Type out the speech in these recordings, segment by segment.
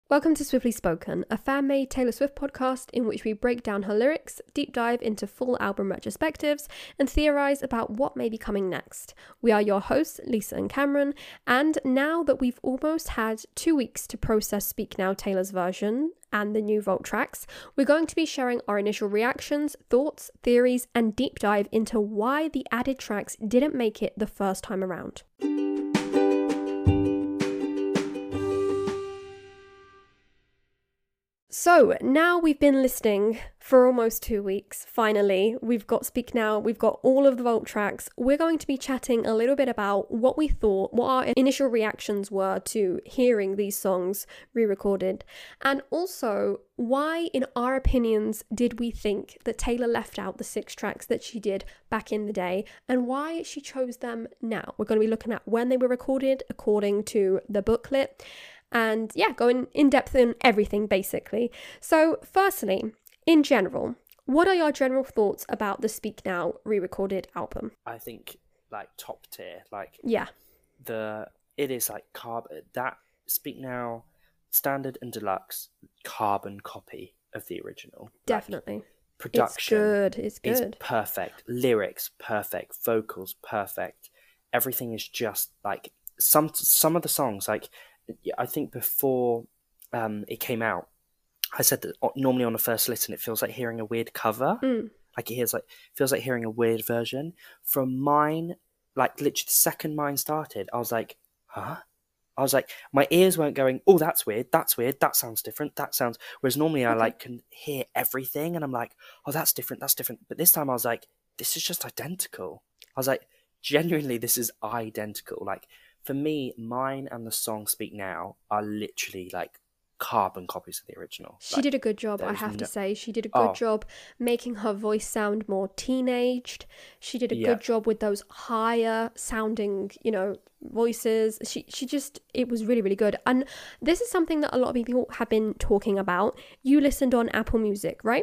Welcome to Swiftly Spoken, a fan-made Taylor Swift podcast in which we break down her lyrics, deep dive into full album retrospectives, and theorise about what may be coming next. We are your hosts, Lisa and Cameron, and now that we've almost had 2 weeks to process Speak Now Taylor's version and the new Vault tracks, we're going to be sharing our initial reactions, thoughts, theories, and deep dive into why the added tracks didn't make it the first time around. So now we've been listening for almost 2 weeks. Finally, we've got Speak Now, we've got all of the Vault tracks. We're going to be chatting a little bit about what we thought, what our initial reactions were to hearing these songs re-recorded, and also why, in our opinions, did we think that Taylor left out the 6 tracks that she did back in the day, and why she chose them now. We're going to be looking at when they were recorded according to the booklet. And yeah, going in depth in everything basically. So firstly, in general, what are your general thoughts about the Speak Now re-recorded album? I think like top tier, yeah, it is like that Speak Now standard and deluxe carbon copy of the original. Definitely. Like, production it's good. Is perfect, lyrics perfect, vocals perfect. Everything is just like some of the songs, like I think before it came out, I said that normally on a first listen it feels like hearing a weird cover. Like it feels like hearing a weird version. From mine, like literally the second mine started, I was like, huh? I was like, my ears weren't going, oh, that's weird, that sounds different, whereas normally I like can hear everything and I'm like, oh, that's different. But this time I was like, this is just identical. I was like, genuinely, this is identical. Like, for me, mine and the song Speak Now are literally like carbon copies of the original. She did a good job, I have to say. She did a good job making her voice sound more teenaged. She did a good job with those higher sounding, voices. She just, it was really, really good. And this is something that a lot of people have been talking about. You listened on Apple Music, right?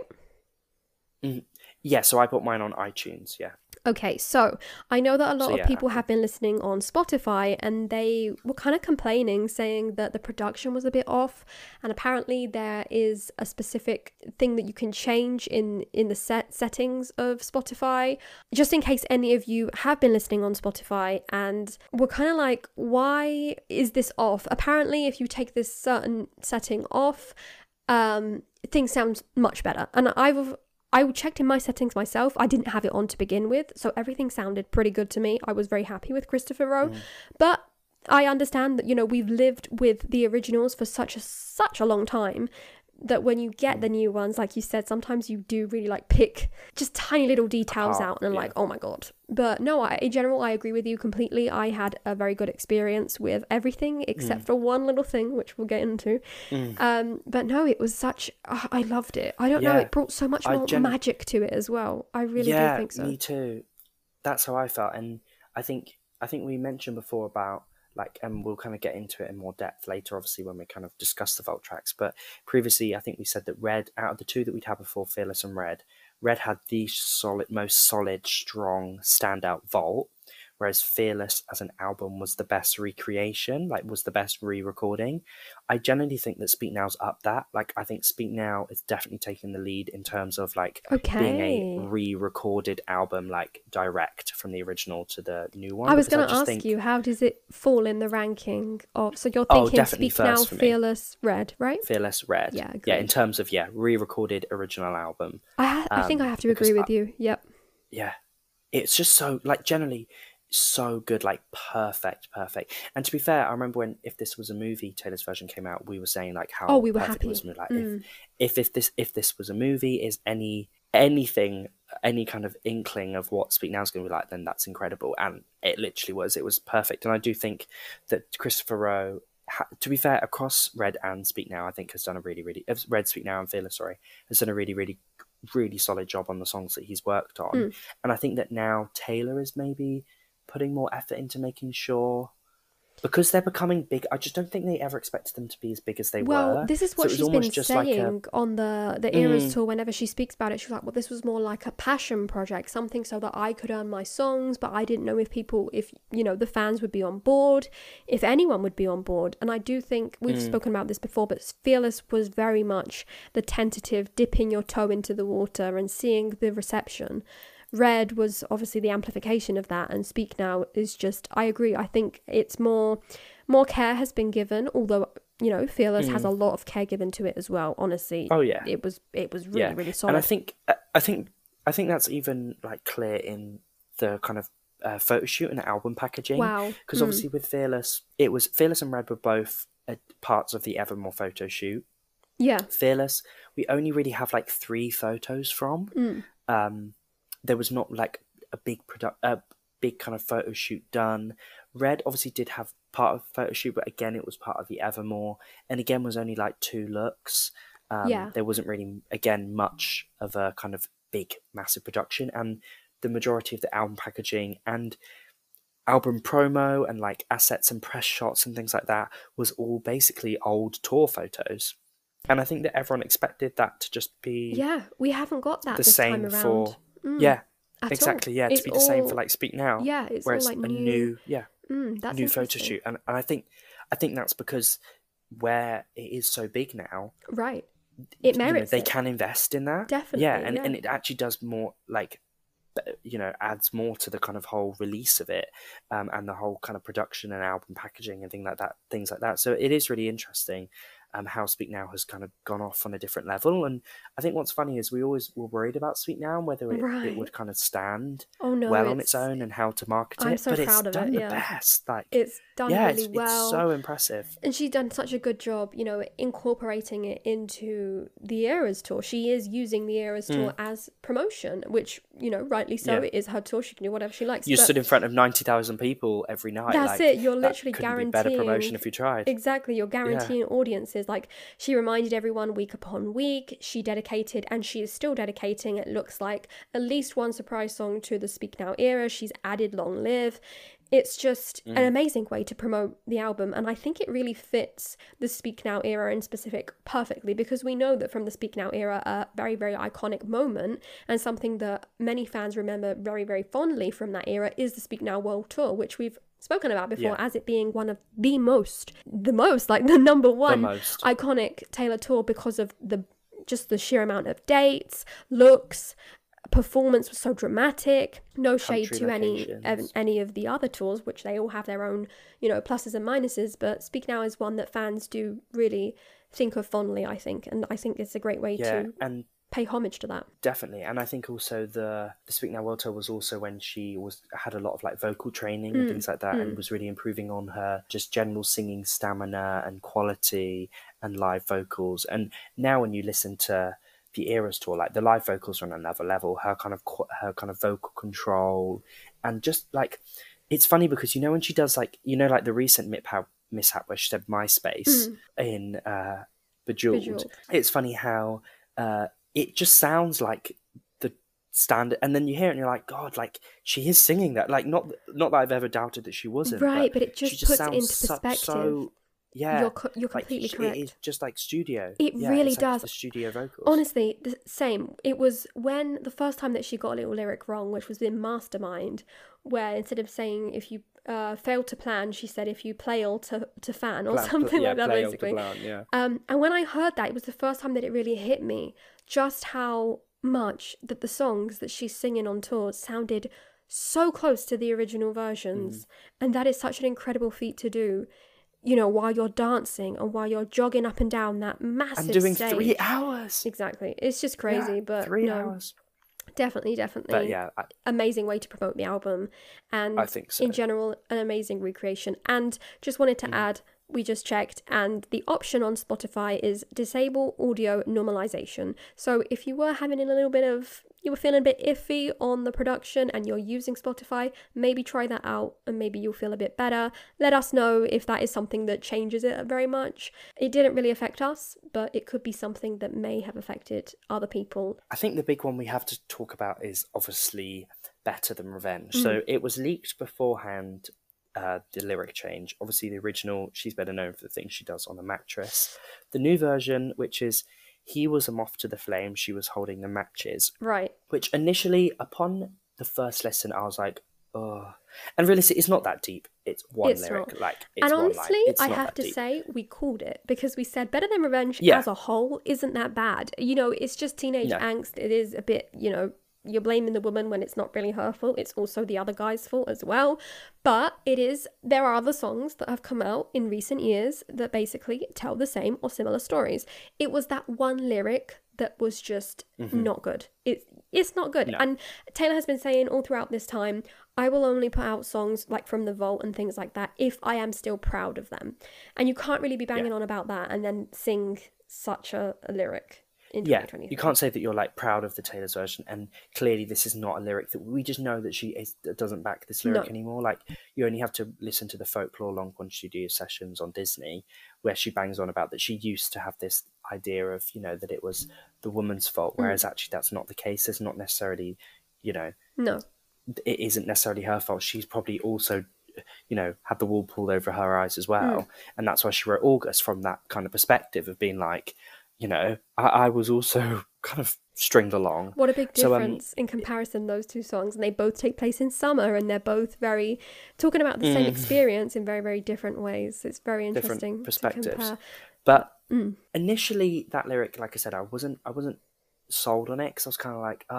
Yeah, so I put mine on iTunes, yeah. Okay, so I know that a lot of people have been listening on Spotify and they were kind of complaining, saying that the production was a bit off, and apparently there is a specific thing that you can change in the settings of Spotify. Just in case any of you have been listening on Spotify and were kind of like, why is this off? Apparently, if you take this certain setting off, things sound much better. And I checked in my settings myself. I didn't have it on to begin with, so everything sounded pretty good to me. I was very happy with Christopher Rowe. But I understand that, we've lived with the originals for such a long time that when you get the new ones, like you said, sometimes you do really like pick just tiny little details out and like, oh my God. But no, in general, I agree with you completely. I had a very good experience with everything except for one little thing, which we'll get into. But no, it was I loved it. I don't know, it brought so much more magic to it as well. I really do think so. Yeah, me too. That's how I felt. And I think we mentioned before about and we'll kind of get into it in more depth later, obviously, when we kind of discuss the Vault tracks. But previously, I think we said that Red, out of the 2 that we'd had before, Fearless and Red had the most solid, strong, standout Vault, whereas Fearless as an album was the best recreation, was the best re-recording. I generally think that Speak Now's up that. I think Speak Now is definitely taking the lead in terms of being a re-recorded album, direct from the original to the new one. I was going to ask you, how does it fall in the ranking of? So you're thinking Speak Now, Fearless, Red, right? Fearless, Red. Yeah, agreed. Yeah. In terms of re-recorded original album. I think I have to agree with you. Yep. Yeah, it's just so generally so good, perfect. And to be fair, I remember when If This Was a Movie, Taylor's version came out, we were saying how we were happy happy. It was. If this was a movie, is anything, any kind of inkling of what Speak Now is going to be like, then that's incredible. And it literally was. It was perfect. And I do think that Christopher Rowe, to be fair, across Red and Speak Now, I think has done a really Red, Speak Now and Fearless, has done a really solid job on the songs that he's worked on. And I think that now Taylor is maybe putting more effort into making sure because they're becoming big. I just don't think they ever expected them to be as big as they Well, were. this is So what it was she's been almost just like a saying on the Eras tour. Whenever she speaks about it, she's like, well, this was more like a passion project, something so that I could earn my songs, but I didn't know if the fans would be on board, if anyone would be on board. And I do think we've spoken about this before, but Fearless was very much the tentative dipping your toe into the water and seeing the reception. Red was obviously the amplification of that, and Speak Now is just, I agree, I think it's more care has been given, although Fearless has a lot of care given to it as well. Honestly, oh yeah, it was really really solid. And I think that's even like clear in the kind of photo shoot and album packaging. Wow, because obviously with Fearless, it was Fearless and Red were both parts of the Evermore photo shoot. Yeah, Fearless, we only really have like 3 photos from. There was not like a big kind of photo shoot done. Red obviously did have part of the photo shoot, but again, it was part of the Evermore, and again was only like 2 looks. There wasn't really, again, much of a kind of big, massive production, and the majority of the album packaging and album promo and like assets and press shots and things like that was all basically old tour photos. And I think that everyone expected that to just be we haven't got that the this same time around. for exactly all. to It's be the same for like Speak Now. Yeah, it's where all it's like a new new photo shoot, and I think that's because where it is so big now, right? It merits they can invest in that, definitely. And it actually does more, like, adds more to the kind of whole release of it, and the whole kind of production and album packaging and things like that. So it is really interesting how Speak Now has kind of gone off on a different level. And I think what's funny is we always were worried about Speak Now and whether it would kind of stand well on its own and how to market it. So but proud it's of done it, the best. Like, it's done really well. It's so impressive. And she's done such a good job, incorporating it into the Eras tour. She is using the Eras tour as promotion, which, rightly so. It is her tour. She can do whatever she likes. You stood in front of 90,000 people every night. That's it. You're literally guaranteeing. Be better promotion if you tried. Exactly. You're guaranteeing audiences. Like, she reminded everyone week upon week. She dedicated, and she is still dedicating, it looks like, at least one surprise song to the Speak Now era. She's added Long Live. It's just an amazing way to promote the album, and I think it really fits the Speak Now era in specific perfectly, because we know that from the Speak Now era, a very, very iconic moment and something that many fans remember very, very fondly from that era is the Speak Now World Tour, which we've spoken about before as it being one of the most, like the number one iconic Taylor tour, because of the sheer amount of dates, looks, performance was so dramatic. No shade to any of the other tours, which they all have their own, pluses and minuses, but Speak Now is one that fans do really think of fondly, I think, and I think it's a great way to pay homage to that. Definitely. And I think also the Speak Now World Tour was also when she had a lot of like vocal training and things like that, and was really improving on her just general singing stamina and quality and live vocals. And now when you listen to the Eras tour, like, the live vocals are on another level. Her kind of vocal control, and just like, it's funny because when she does like the recent mishap where she said MySpace in Bejeweled. It's funny how it just sounds like the standard, and then you hear it and you're like, God, like, she is singing that. Like, not that I've ever doubted that she wasn't, right? But it just puts it into perspective. Yeah, you're completely correct. It is just like studio. It really does. The studio vocals. Honestly, the same. It was when the first time that she got a little lyric wrong, which was in Mastermind, where instead of saying if you fail to plan, she said if you play all to fan or something like that, basically. And when I heard that, it was the first time that it really hit me just how much that the songs that she's singing on tour sounded so close to the original versions, and that is such an incredible feat to do. While you're dancing and while you're jogging up and down that massive and doing stage. 3 hours. Exactly. It's just crazy, but 3 hours. Definitely. But amazing way to promote the album, and I think so. In general, an amazing recreation. And just wanted to add, we just checked, and the option on Spotify is disable audio normalization. So if you were having you were feeling a bit iffy on the production and you're using Spotify, maybe try that out and maybe you'll feel a bit better. Let us know if that is something that changes it very much. It didn't really affect us, but it could be something that may have affected other people. I think the big one we have to talk about is obviously Better Than Revenge. So it was leaked beforehand the lyric change. Obviously, the original, she's better known for the things she does on the mattress. The new version, which is he was a moth to the flame, she was holding the matches. Right. Which initially, upon the first listen, I was like, oh. And realistically, it's not that deep. It's one lyric. Not. Like, it's and one honestly, line. It's I not have that to deep. say, we called it because we said Better Than Revenge Yeah. as a whole isn't that bad. You know, it's just teenage angst. It is a bit, you know, you're blaming the woman when it's not really her fault. It's also the other guy's fault as well. But there are other songs that have come out in recent years that basically tell the same or similar stories. It was that one lyric that was just not good. It's not good. No. And Taylor has been saying all throughout this time, I will only put out songs like From the Vault and things like that if I am still proud of them. And you can't really be banging on about that and then sing such a lyric. Yeah, you can't say that you're like proud of the Taylor's version, and clearly this is not a lyric that we just know that doesn't back this lyric anymore. Like, you only have to listen to the Folklore Long Quantity Studio sessions on Disney, where she bangs on about that she used to have this idea of, you know, that it was the woman's fault, whereas actually that's not the case. It's not necessarily, you know, it isn't necessarily her fault. She's probably also, you know, had the wool pulled over her eyes as well, and that's why she wrote August, from that kind of perspective of being like, you know, I was also kind of stringed along. What a big difference in comparison, those two songs. And they both take place in summer, and they're both very talking about the same experience in very, very different ways. It's very interesting. Different perspectives. But initially, that lyric, like I said, I wasn't sold on it, because I was kind of like,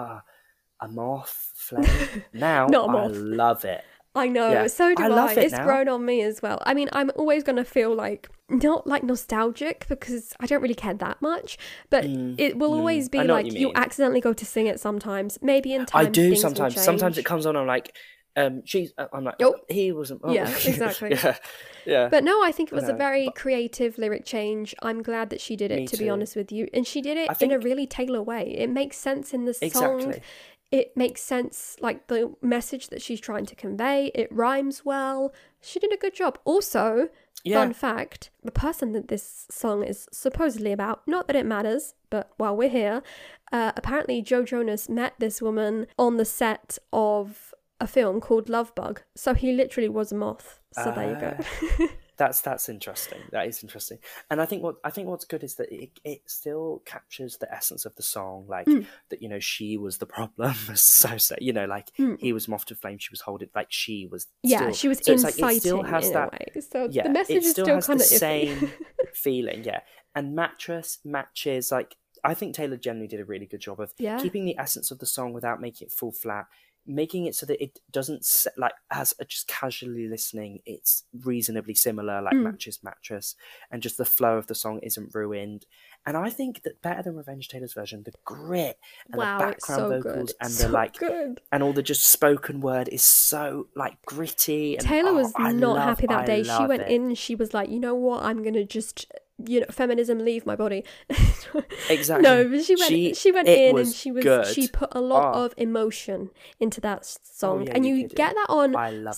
a moth, flame. Now I love it. I know, so do I. It's grown on me as well. I mean, I'm always going to feel like, not like nostalgic, because I don't really care that much, but it will always be like you accidentally go to sing it sometimes. Maybe in time I do sometimes. Sometimes it comes on, I'm like, I'm like, he wasn't. Oh. Yeah, exactly. yeah. But no, I think it was a very creative lyric change. I'm glad that she did it, to be honest with you. And she did it in a really Taylor way. It makes sense in the song. It makes sense, like the message that she's trying to convey. It rhymes well. She did a good job. Also, fun fact, the person that this song is supposedly about, not that it matters, but while we're here, apparently Joe Jonas met this woman on the set of a film called Love Bug. So he literally was a moth. So there you go. That's interesting. That is interesting. And I think what's good is that it still captures the essence of the song, like that, you know, she was the problem. So you know, like he was moth to flame, she was holding, like she was she was so inciting, like it still has that way. So the message is still kind of the same feeling, And matches, like I think Taylor generally did a really good job of keeping the essence of the song without making it full flat, making it so that it doesn't like, as just casually listening, it's reasonably similar, like mattress, and just the flow of the song isn't ruined. And I think that Better Than Revenge, Taylor's version, the grit and the background vocals and the and all the just spoken word is so like gritty. And, Taylor was not happy that day. She went in and she was like, you know what, I'm gonna just, you know, feminism leave my body. Exactly. No, but she went in and she put a lot of emotion into that song, and you get that on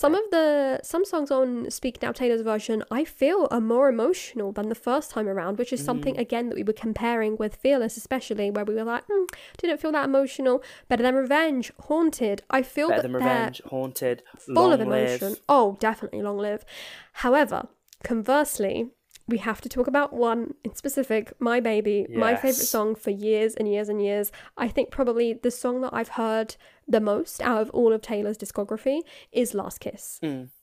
some songs on Speak Now Taylor's version. I feel are more emotional than the first time around, which is something again that we were comparing with Fearless, especially, where we were like, didn't feel that emotional. Better Than Revenge, Haunted. I feel Better Than Revenge, Haunted, full of emotion. Oh, definitely Long Live. However, conversely, we have to talk about one in specific, My Baby, my favourite song for years and years and years. I think probably the song that I've heard the most out of all of Taylor's discography is Last Kiss.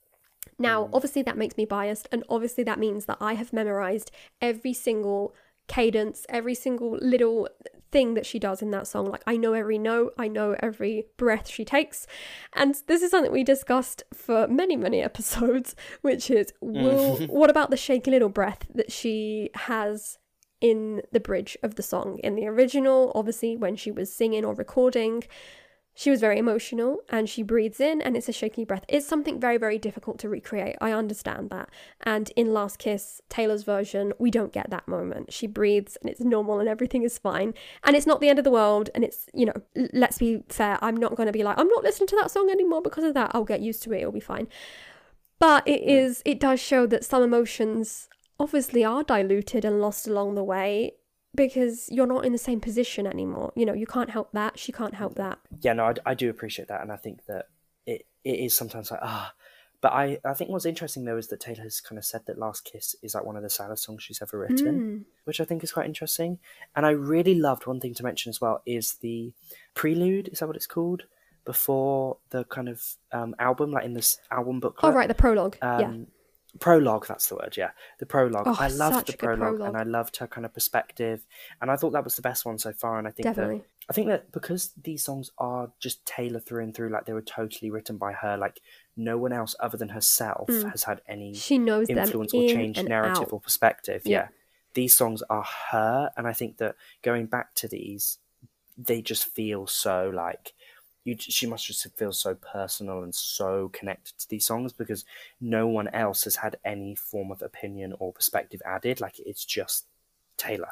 Now, obviously that makes me biased, and obviously that means that I have memorised every single cadence, every single little thing that she does in that song. Like, I know every note, I know every breath she takes. And this is something we discussed for many, many episodes, which is, what about the shaky little breath that she has in the bridge of the song? In the original, obviously, when she was singing or recording, she was very emotional and she breathes in and it's a shaky breath. It's something very, very difficult to recreate. I understand that. And in Last Kiss, Taylor's version, we don't get that moment. She breathes and it's normal and everything is fine. And it's not the end of the world. And it's, you know, let's be fair. I'm not going to be like, I'm not listening to that song anymore because of that. I'll get used to it. It'll be fine. But it does show that some emotions obviously are diluted and lost along the way, because you're not in the same position anymore. You know, you can't help that. She can't help that. Yeah, no, I do appreciate that. And I think that it is sometimes like, But I think what's interesting though is that Taylor has kind of said that Last Kiss is like one of the saddest songs she's ever written, which I think is quite interesting. And I really loved, one thing to mention as well is the prelude, is that what it's called? Before the kind of album, like in this album booklet. Oh right, the prologue. Yeah. Prologue, that's the word, yeah. The prologue. Oh, I loved the prologue, and I loved her kind of perspective. And I thought that was the best one so far. And I think Definitely. I think that because these songs are just Taylor through and through, like they were totally written by her, like no one else other than herself has had any influence or changed narrative or perspective. Yeah. These songs are her, and I think that going back to these, they just feel so like she must just feel so personal and so connected to these songs because no one else has had any form of opinion or perspective added. Like it's just Taylor.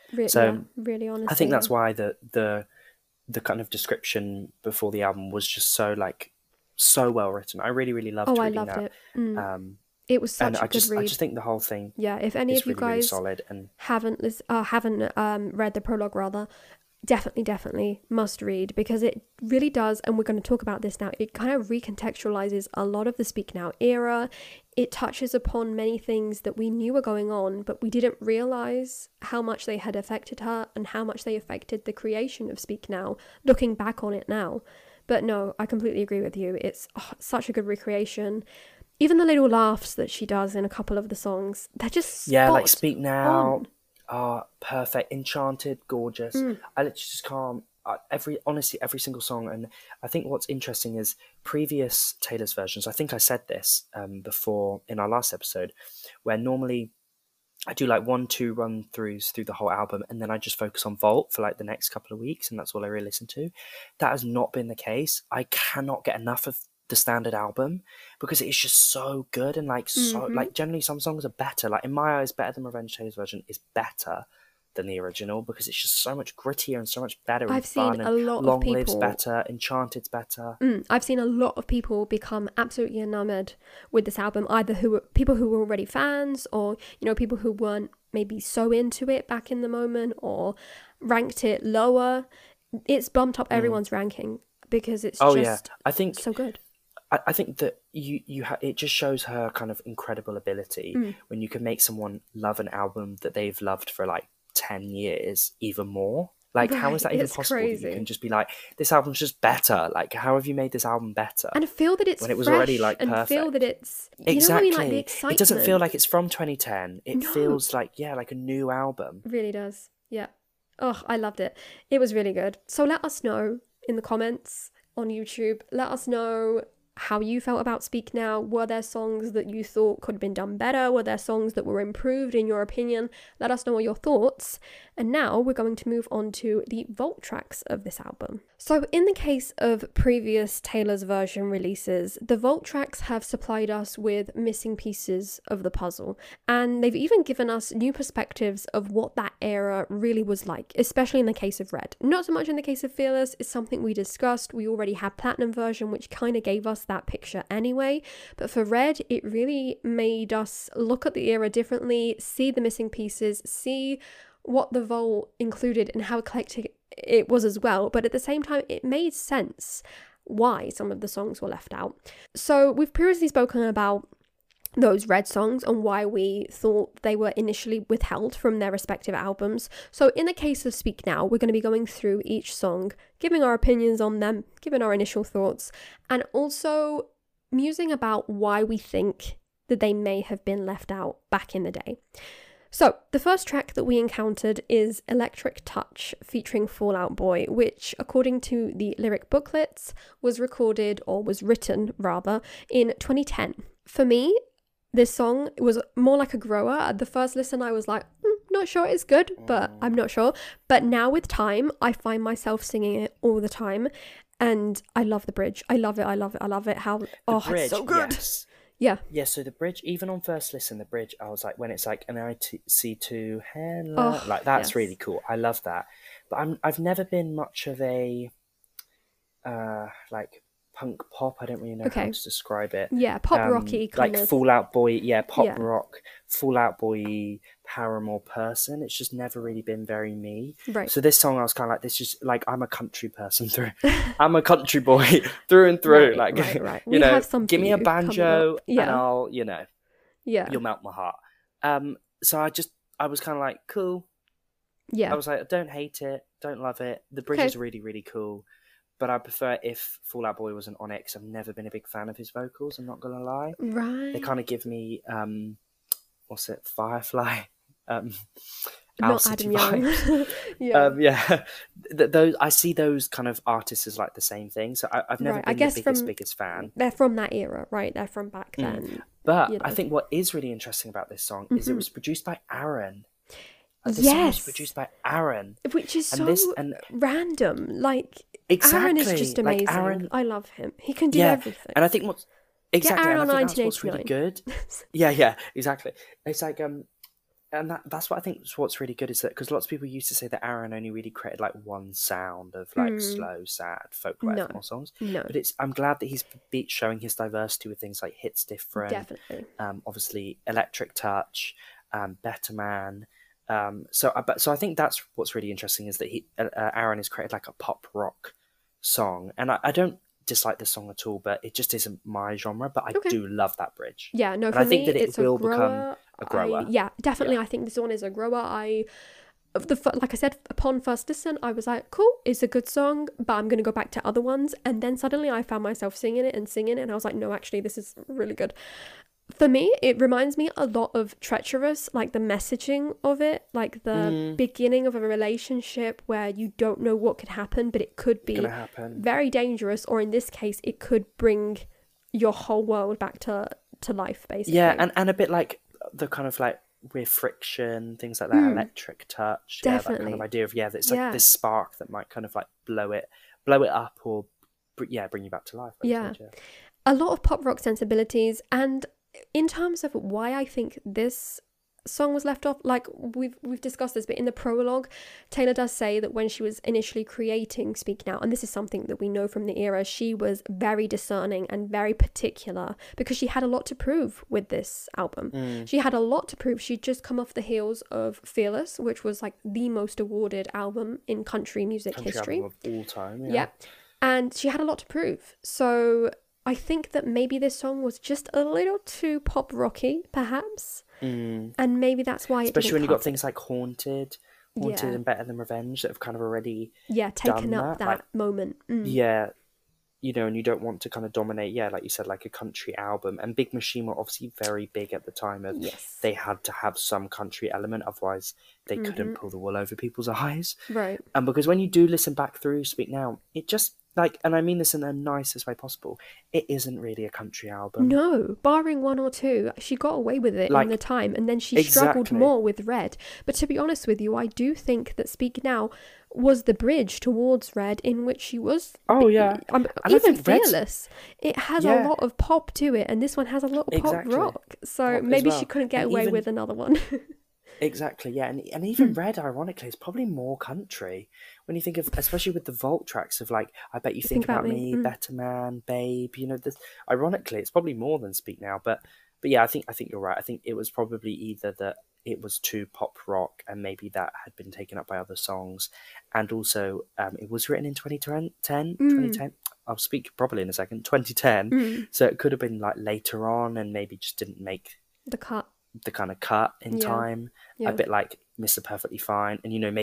Really honestly, I think that's why the kind of description before the album was just so like so well written. I really, really loved reading that. It. It was such a good read. I just think the whole thing. Yeah, if any of you really, really guys solid and haven't read the prologue, rather, definitely must read, because it really does, and we're going to talk about this now. It kind of recontextualizes a lot of the Speak Now era. It touches upon many things that we knew were going on, but we didn't realize how much they had affected her and how much they affected the creation of Speak Now. Looking back on it now, but no, I completely agree with you. It's such a good recreation. Even the little laughs that she does in a couple of the songs, they're just like Speak Now, perfect, Enchanted, gorgeous. I literally just can't. Honestly, every single song, and I think what's interesting is previous Taylor's versions. I think I said this before in our last episode, where normally I do like 1-2 run throughs through the whole album, and then I just focus on Vault for like the next couple of weeks, and that's all I really listen to. That has not been the case. I cannot get enough of the standard album because it is just so good, and like so like generally some songs are better. Like in my eyes, Better Than Revenge, Taylor's version is better than the original because it's just so much grittier and so much better. I've seen a lot of people. Long Live's better, Enchanted's better. I've seen a lot of people become absolutely enamored with this album, either people who were already fans, or people who weren't maybe so into it back in the moment, or ranked it lower. It's bumped up everyone's ranking because it's I think so good. I think that it just shows her kind of incredible ability when you can make someone love an album that they've loved for like 10 years even more. Like, how is that even possible? Crazy. That you can just be like, this album's just better. Like, how have you made this album better? And feel that it's when it was already like perfect. And feel that it's exactly. You know what I mean? Like, the excitement. It doesn't feel like it's from 2010. It feels like like a new album. It really does. Yeah. Oh, I loved it. It was really good. So let us know in the comments on YouTube. Let us know how you felt about Speak Now. Were there songs that you thought could have been done better? Were there songs that were improved in your opinion? Let us know your thoughts. And now we're going to move on to the vault tracks of this album. So in the case of previous Taylor's version releases, the vault tracks have supplied us with missing pieces of the puzzle, and they've even given us new perspectives of what that era really was like, especially in the case of Red. Not so much in the case of Fearless. It's something we discussed. We already had Platinum version, which kind of gave us that picture anyway, but for Red, it really made us look at the era differently, see the missing pieces, see what the vault included and how eclectic it was as well, but at the same time it made sense why some of the songs were left out. So we've previously spoken about those Red songs and why we thought they were initially withheld from their respective albums. So in the case of Speak Now, we're going to be going through each song, giving our opinions on them, giving our initial thoughts, and also musing about why we think that they may have been left out back in the day. So, the first track that we encountered is Electric Touch featuring Fall Out Boy, which, according to the lyric booklets, was recorded, or was written rather, in 2010. For me, this song was more like a grower. At the first listen, I was like, not sure it's good, but I'm not sure. But now with time, I find myself singing it all the time, and I love the bridge. I love it. How, bridge, it's so good. Yes. Yeah, so the bridge, even on first listen, the bridge, I was like, when it's like, and I see to hello, like that's really cool. I love that. But I've never been much of a like punk pop. I don't really know how to describe it. Yeah, pop rocky kind like of. Fall Out Boy. Yeah, pop rock, Fall Out Boy, Paramore person. It's just never really been very me. Right. So this song, I was kind of like, this is like, I'm a country person through. I'm a country boy through and through. Right, like, right. you know, give me a banjo and I'll, you'll melt my heart. So I was kind of like, cool. Yeah. I was like, I don't hate it, don't love it. The bridge is really, really cool. But I prefer if Fall Out Boy wasn't on it, because I've never been a big fan of his vocals, I'm not going to lie. Right. They kind of give me, Firefly? Not Adam Young. Those, I see those kind of artists as like the same thing. So I've never been the biggest fan. They're from that era, right? They're from back then. But I think what is really interesting about this song is it was produced by Aaron. This song was produced by Aaron. Which is random. Like, exactly. Aaron is just amazing. Like Aaron, I love him. He can do everything. And I think what's Aaron on that's what's really good. Yeah, exactly. It's like and that's what I think is what's really good is that, because lots of people used to say that Aaron only really created like one sound of like slow, sad folk more songs. No. But I'm glad that he's showing his diversity with things like Hits Different. Definitely. Obviously Electric Touch, Better Man. So I think that's what's really interesting is that Aaron has created like a pop rock song, and I don't dislike this song at all, but it just isn't my genre. But I do love that bridge. Yeah, no, and for I think me, that it will become a grower. Definitely. I think this one is a grower. Like I said, upon first listen, I was like, cool, it's a good song, but I'm going to go back to other ones. And then suddenly I found myself singing it, and I was like, no, actually, this is really good. For me, it reminds me a lot of Treacherous, like the messaging of it, like the beginning of a relationship where you don't know what could happen, but it could be very dangerous, or in this case, it could bring your whole world back to life, basically. Yeah, and a bit like the kind of like with friction, things like that, Electric Touch. Definitely. Yeah, that kind of idea of, it's like this spark that might kind of like blow it up or, bring you back to life. A lot of pop rock sensibilities, and in terms of why I think this song was left off, like we've discussed this, but in the prologue, Taylor does say that when she was initially creating Speak Now, and this is something that we know from the era, she was very discerning and very particular because she had a lot to prove with this album. She had a lot to prove. She'd just come off the heels of Fearless, which was like the most awarded album in country music history. Album of all time, and she had a lot to prove. So I think that maybe this song was just a little too pop rocky, perhaps. And maybe that's why especially when you got things like Haunted and Better Than Revenge that have kind of already taken up that moment. And you don't want to kind of dominate, like you said, like a country album. And Big Machine were obviously very big at the time of they had to have some country element, otherwise they couldn't pull the wool over people's eyes. Right. And because when you do listen back through Speak Now, it just and I mean this in the nicest way possible, it isn't really a country album. No, barring one or two, she got away with it in the time, and then she struggled more with Red. But to be honest with you, I do think that Speak Now was the bridge towards Red, in which she was even Fearless. It has a lot of pop to it, and this one has a lot of pop rock. So maybe she couldn't get away with another one. Exactly, yeah, and even Red, ironically, is probably more country when you think of, especially with the vault tracks of like, I Bet You Think About Me, Better Man, Babe. Ironically, it's probably more than Speak Now, but yeah, I think you're right. I think it was probably either that it was too pop rock, and maybe that had been taken up by other songs, and also it was written in 2010. I'll speak properly in a second. 2010, so it could have been like later on, and maybe just didn't make the kind of cut in time, a bit like Mr. Perfectly Fine, and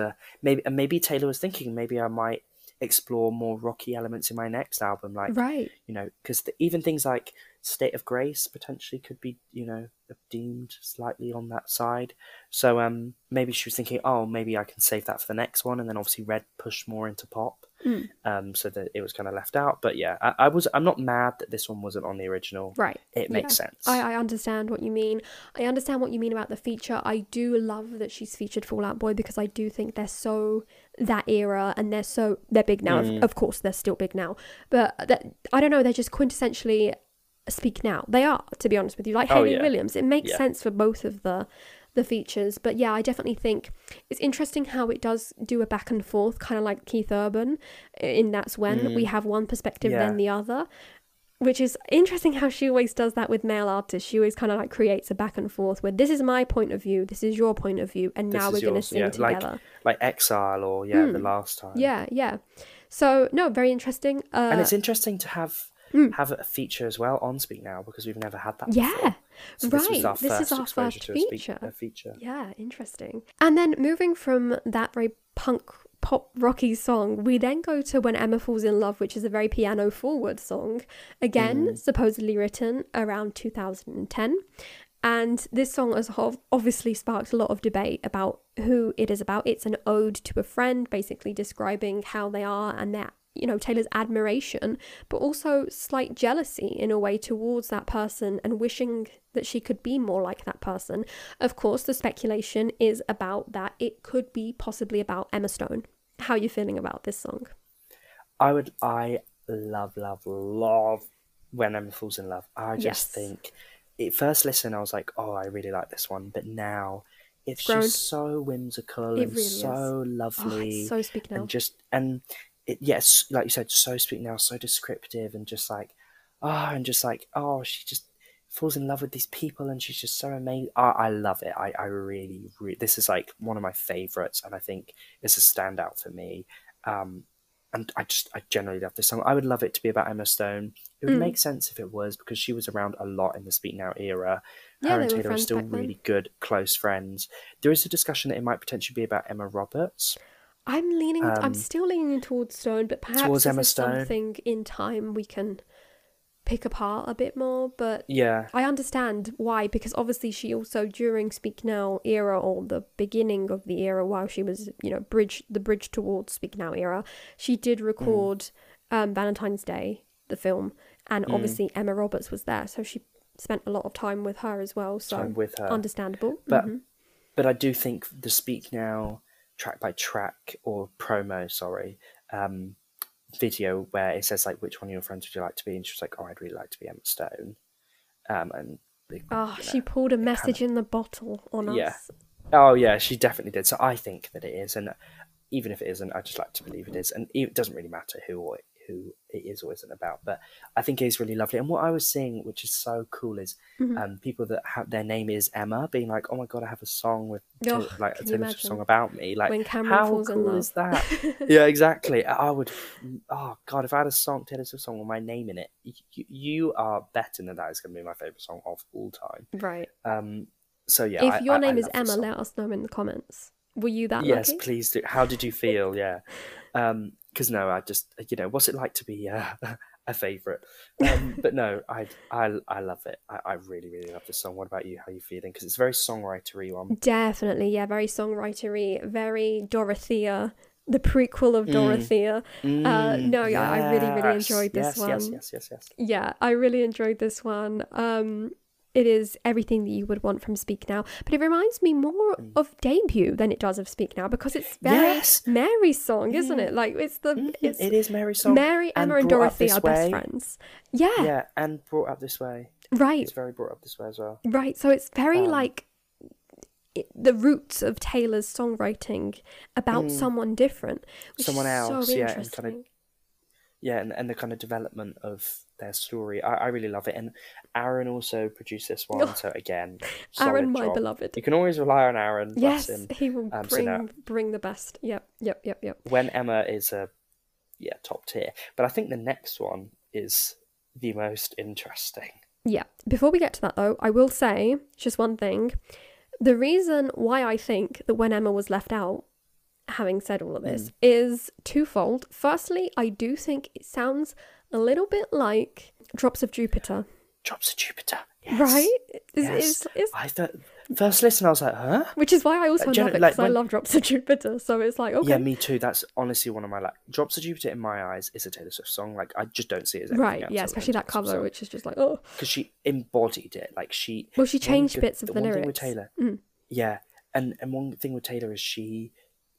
maybe Taylor was thinking maybe I might explore more rocky elements in my next album, like because even things like State of Grace potentially could be deemed slightly on that side. So maybe she was thinking, oh, maybe I can save that for the next one, and then obviously Red pushed more into pop. So that it was kind of left out. But yeah, I'm not mad that this one wasn't on the original. Right. It makes sense. I understand what you mean. I understand what you mean about the feature. I do love that she's featured Fall Out Boy, because I do think they're so that era, and they're big now. Of course, they're still big now. But I don't know, they're just quintessentially Speak Now. They are, to be honest with you. Like Hayley Williams. It makes sense for both of the the features. But yeah, I definitely think it's interesting how it does do a back and forth, kind of like Keith Urban, in That's When. We have one perspective, then the other, which is interesting how she always does that with male artists. She always kind of like creates a back and forth where this is my point of view, this is your point of view, and now we're going to sing together. Like Exile or The Last Time. Yeah. So, no, very interesting. And it's interesting to have a feature as well on Speak Now, because we've never had that before. So right. This is our first feature. Yeah, interesting. And then moving from that very punk pop rocky song, we then go to When Emma Falls in Love, which is a very piano forward song. Again, supposedly written around 2010. And this song has obviously sparked a lot of debate about who it is about. It's an ode to a friend, basically describing how they are and their, Taylor's admiration, but also slight jealousy in a way towards that person and wishing that she could be more like that person. Of course, the speculation is about that it could be possibly about Emma Stone. How are you feeling about this song? I love When Emma Falls in Love. I just think... At first listen, I was like, oh, I really like this one. But now it's just so whimsical and really so lovely. So Speak Now. Yes, like you said, so Speak Now, so descriptive and just like, she just falls in love with these people and she's just so amazing. I love it. I really, this is like one of my favourites, and I think it's a standout for me. And I generally love this song. I would love it to be about Emma Stone. It would make sense if it was, because she was around a lot in the Speak Now era. Her and Taylor are still really good, close friends. There is a discussion that it might potentially be about Emma Roberts. I'm still leaning towards Stone, but perhaps this is something in time we can pick apart a bit more. But yeah, I understand why, because obviously she also, during Speak Now era, or the beginning of the era, while she was, the bridge towards Speak Now era, she did record Valentine's Day, the film, and obviously Emma Roberts was there, so she spent a lot of time with her as well. So understandable. But I do think the Speak Now track by track, or promo, video where it says like, which one of your friends would you like to be, and she was like, oh, I'd really like to be Emma Stone, she pulled a message in the bottle on us. Oh yeah, she definitely did. So I think that it is, and even if it isn't, I just like to believe it is, and it doesn't really matter who it is or isn't about, but I think it is really lovely. And what I was seeing, which is so cool, is people that have their name is Emma being like, oh my god, I have a song with a Taylor Swift song about me. Like, when Cameron falls in love. How cool is that? Yeah, exactly. I would, oh god, if I had a Taylor Swift song with my name in it, you are betting that is going to be my favourite song of all time. Right. So yeah, if your name is Emma, let us know in the comments. Were you that lucky? Yes, please do. How did you feel? Yeah. Because no, I just, what's it like to be a favourite? But no, I love it. I really, really love this song. What about you? How are you feeling? Because it's very songwritery one. Definitely, yeah, very songwritery, very Dorothea, the prequel of Dorothea. I really, really enjoyed this one. Yes. Yeah, I really enjoyed this one. It is everything that you would want from Speak Now, but it reminds me more of Debut than it does of Speak Now, because it's very Mary's song, isn't it? Like it is Mary's song. Mary, Emma, and Dorothy are best friends. Yeah, and Brought Up This Way. Right. It's very Brought Up This Way as well. Right. So it's very the roots of Taylor's songwriting about someone different, someone else. So interesting. And the kind of development of their story. I really love it. And Aaron also produced this one. So again, Aaron, my job. Beloved. You can always rely on Aaron. Yes, him. He will bring the best. Yep. When Emma is top tier. But I think the next one is the most interesting. Yeah. Before we get to that though, I will say just one thing. The reason why I think that When Emma was left out, having said all of this, is twofold. Firstly, I do think it sounds a little bit like Drops of Jupiter. Drops of Jupiter, yes. Right? Yes. I thought, first listen, I was like, huh? Which is why I also love it, because I love Drops of Jupiter. So it's like, okay. Yeah, me too. That's honestly one of my, Drops of Jupiter in my eyes is a Taylor Swift song. Like, I just don't see it as anything else. Yeah, especially that cover, which is just like, oh. Because she embodied it. Like, she changed bits of the lyrics. One thing with Taylor, yeah. And one thing with Taylor is she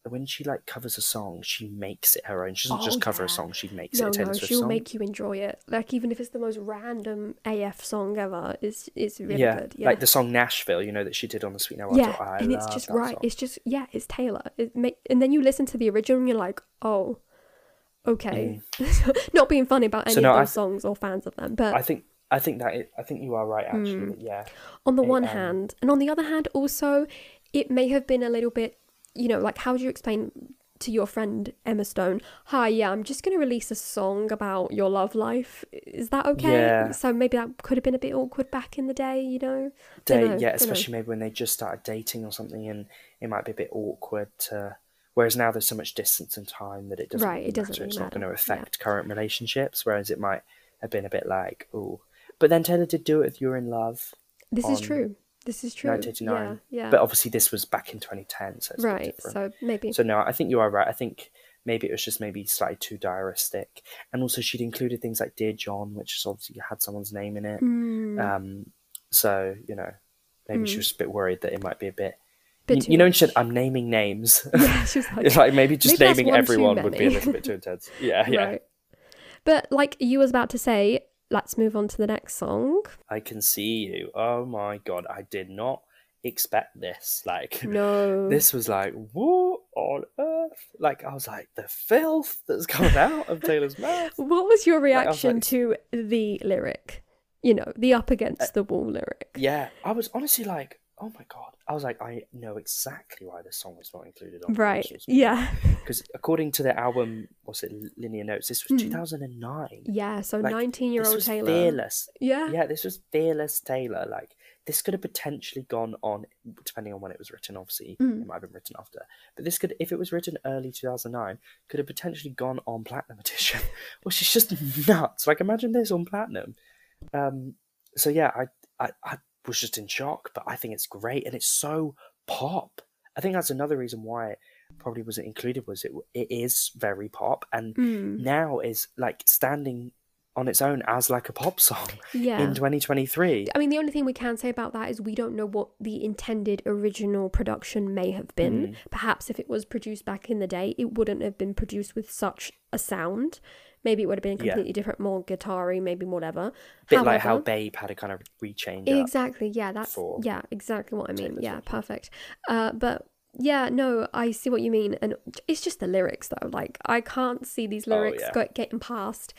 when she like covers a song, she makes it her own. She doesn't Oh just cover a yeah. song; she makes it No, a Taylor no, Swift she'll song. make you enjoy it. Like even if it's the most random AF song ever, it's really Yeah, good. Yeah. like the song Nashville, you know, that she did on the Sweet Now Yeah, Wild Tour. I and it's love just that right. song. It's just yeah, it's Taylor. And then you listen to the original and you're like, "Oh, okay." Not being funny about So any of no, those songs or fans of them, but I think I think you are right actually. That, yeah, on the it, one hand, and on the other hand also, it may have been a little bit, like how do you explain to your friend Emma Stone, "Hi, yeah, I'm just going to release a song about your love life. Is that okay?" yeah, So maybe that could have been a bit awkward back in the day, Don't know, yeah, don't know. especially maybe when they just started dating or something, and it might be a bit awkward to. Whereas now there's so much distance and time that it doesn't Right, really it doesn't matter. really It's not going matter. to Yeah. affect current relationships. Whereas it might have been a bit like, oh, but then Taylor did do it with "You're in Love" This is on true. This is true. Yeah, 1989. yeah. But obviously this was back in 2010, so it's a bit Right, different. so maybe. So no, I think you are right. I think maybe it was just maybe slightly too diaristic, and also she'd included things like "Dear John," which is obviously had someone's name in it. So maybe she was a bit worried that it might be a bit. Bit too You know, when she said, much. "I'm naming names," Yeah, she was like, it's like maybe just maybe that's naming one too everyone would be a many. little bit too intense. Yeah, yeah. Right. But like you was about to say, let's move on to the next song. I Can See You. Oh my god, I did not expect this. Like, No. this was like, what on earth? Like, I was like, the filth that's coming out of Taylor's mouth. What was your Like, I was reaction like, to the lyric? The up against the wall lyric. yeah, I was honestly like, oh my god. I was like, I know exactly why this song was not included on the Right. original. Yeah. Because according to the album, what's it, Linear Notes, this was 2009. Yeah, so Like, 19-year-old this was Taylor. fearless. Yeah. Yeah, this was fearless Taylor. Like, this could have potentially gone on, depending on when it was written, obviously, it might have been written after. But this could, if it was written early 2009, could have potentially gone on Platinum Edition, which is just nuts. Like, imagine this on Platinum. So yeah, I was just in shock, but I think it's great, and it's so pop. I think that's another reason why it probably wasn't included, was it is very pop, and now is like standing on its own as like a pop song in 2023. I mean, the only thing we can say about that is we don't know what the intended original production may have been. Perhaps if it was produced back in the day, it wouldn't have been produced with such a sound. Maybe it would have been completely different, more guitar-y, maybe whatever. Bit like how Babe had a kind of rechange. Exactly, yeah, that's exactly what I mean. Yeah, perfect. But yeah, no, I see what you mean, and it's just the lyrics though. Like, I can't see these lyrics getting past.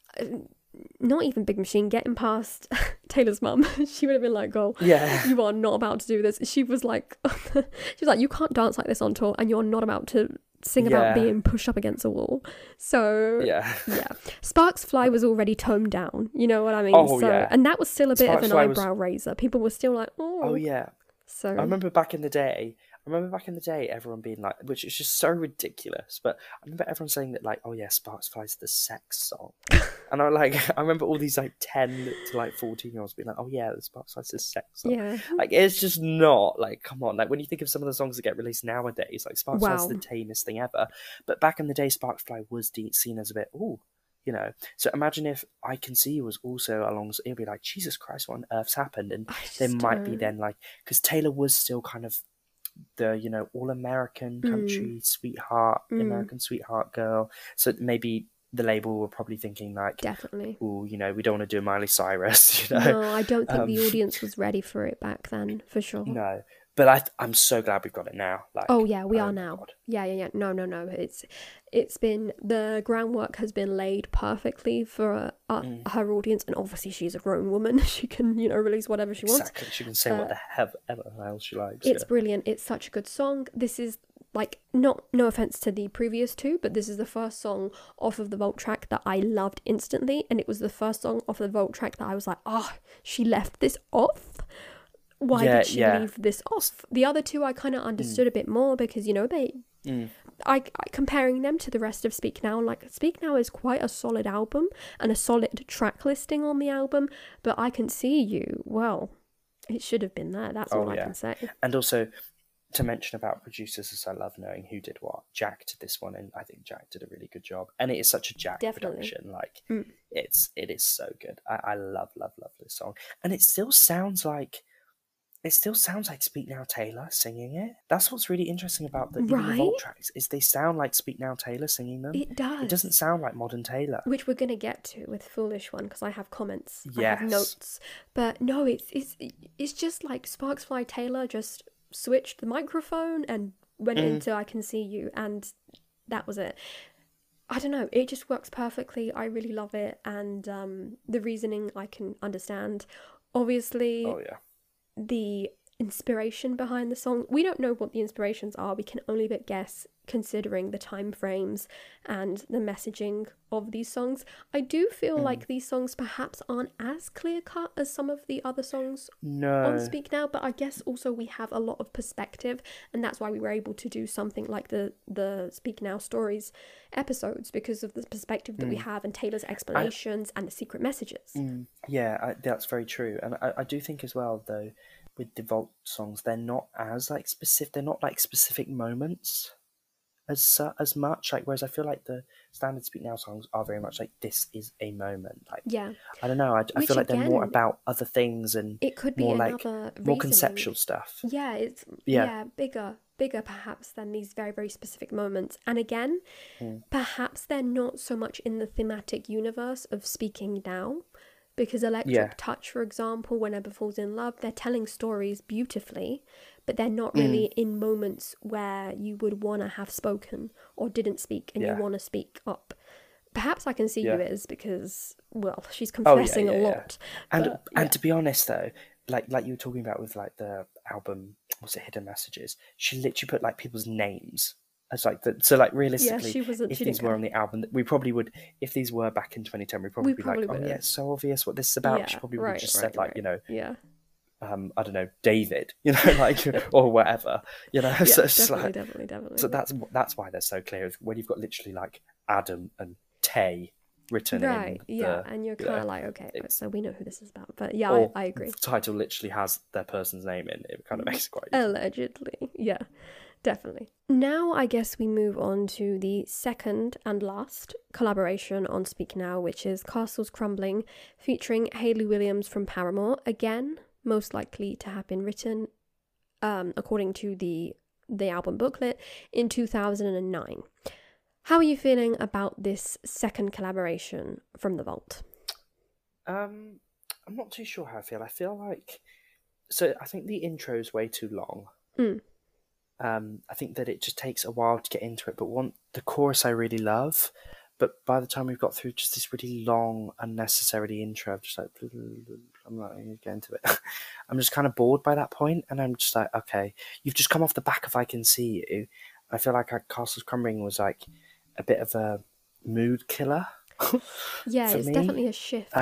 Not even Big Machine getting past Taylor's mum. She would have been like, "Oh, yeah, you are not about to do this." She was like, "You can't dance like this on tour, and you're not about to sing about being pushed up against a wall." So yeah. Sparks Fly was already toned down. You know what I mean? And that was still a bit of an eyebrow raiser. People were still like, "Oh yeah." So I remember back in the day, everyone being like, which is just so ridiculous, but I remember everyone saying that, like, "Oh yeah, Sparks Fly's the sex song," and I remember all these like 10 to like 14-year-olds being like, "Oh yeah, the Sparks Fly's the sex song." Yeah, like, it's just not, like, come on, like, when you think of some of the songs that get released nowadays, like, Sparks Fly's the tamest thing ever, but back in the day, Sparks Fly was seen as a bit, ooh. So imagine if I Can See You was also alongside, it'd be like, Jesus Christ, what on earth's happened? And there might be then, like, because Taylor was still kind of the, all-American country sweetheart, American sweetheart girl. So maybe the label were probably thinking, like, definitely, oh, we don't want to do Miley Cyrus, No, I don't think the audience was ready for it back then, for sure. No. But I'm so glad we've got it now. Like, oh yeah, we are now. God. Yeah. No. It's been, the groundwork has been laid perfectly for her audience, and obviously she's a grown woman. She can, release whatever she wants. Exactly. She can say what the hell she likes. It's brilliant. It's such a good song. This is like, no offense to the previous two, but this is the first song off of the Vault track that I loved instantly, and it was the first song off of the Vault track that I was like, she left this off. Why did she leave this off? The other two I kind of understood a bit more because, I comparing them to the rest of Speak Now, like, Speak Now is quite a solid album and a solid track listing on the album, but I Can See You, well, it should have been there. That's all I can say. And also, to mention about producers, as I love knowing who did what. Jack did this one, and I think Jack did a really good job. And it is such a Jack production. Like, it is so good. I love this song. And it still sounds like it still sounds like Speak Now Taylor singing it. That's what's really interesting about even the Right? vault tracks, is they sound like Speak Now Taylor singing them. It does. It doesn't sound like modern Taylor. Which we're going to get to with Foolish One, because I have comments. Yes. I have notes. But no, it's just like Sparks Fly Taylor just switched the microphone and went into I Can See You, and that was it. I don't know, it just works perfectly. I really love it, and the reasoning I can understand. Obviously, the inspiration behind the song, we don't know what the inspirations are. We can only but guess, considering the time frames and the messaging of these songs. I do feel like these songs perhaps aren't as clear cut as some of the other songs on Speak Now, but I guess also we have a lot of perspective, and that's why we were able to do something like the Speak Now Stories episodes, because of the perspective that we have and Taylor's explanations and the secret messages. Yeah, that's very true. And I do think as well, though, with the Vault songs, they're not as like specific. They're not like specific moments as much. Like, whereas I feel like the standard Speak Now songs are very much like, this is a moment. Like, I don't know. I feel like they're more about other things, and it could be more another like more conceptual stuff. Yeah, it's bigger perhaps than these very, very specific moments. And again, perhaps they're not so much in the thematic universe of Speaking Now. Because Electric Touch, for example, Whenever Falls in Love, they're telling stories beautifully, but they're not really in moments where you would want to have spoken or didn't speak and you want to speak up. Perhaps I Can See You is, because, well, she's confessing a lot. And to be honest, though, like you were talking about with like the album, was it Hidden Messages? She literally put like people's names. As like so, like realistically, if these were on the album, we probably would. If these were back in 2010, we'd probably be like, "Oh yeah, it's so obvious what this is about." She probably would have just said, like, you know, I don't know, David, you know, like or whatever, you know. Yeah, so definitely. So that's why they're so clear. When you've got literally like Adam and Tay written in, and you're kind of like, okay, so we know who this is about. But yeah, I agree. The title literally has their person's name in it. Kind of makes it quite easy. Allegedly, yeah. Definitely. Now I guess we move on to the second and last collaboration on Speak Now, which is Castles Crumbling, featuring Hayley Williams from Paramore. Again, most likely to have been written, according to the album booklet, in 2009. How are you feeling about this second collaboration from The Vault? I'm not too sure how I feel. I feel like... So I think the intro is way too long. I think that it just takes a while to get into it, but the chorus I really love, but by the time we've got through just this really long, unnecessary intro, I'm just like, I'm not going to get into it. I'm just kind of bored by that point, and I'm just like, okay, you've just come off the back of I Can See You. I feel like Castles Crumbling was like a bit of a mood killer. Yeah, it's definitely a shift.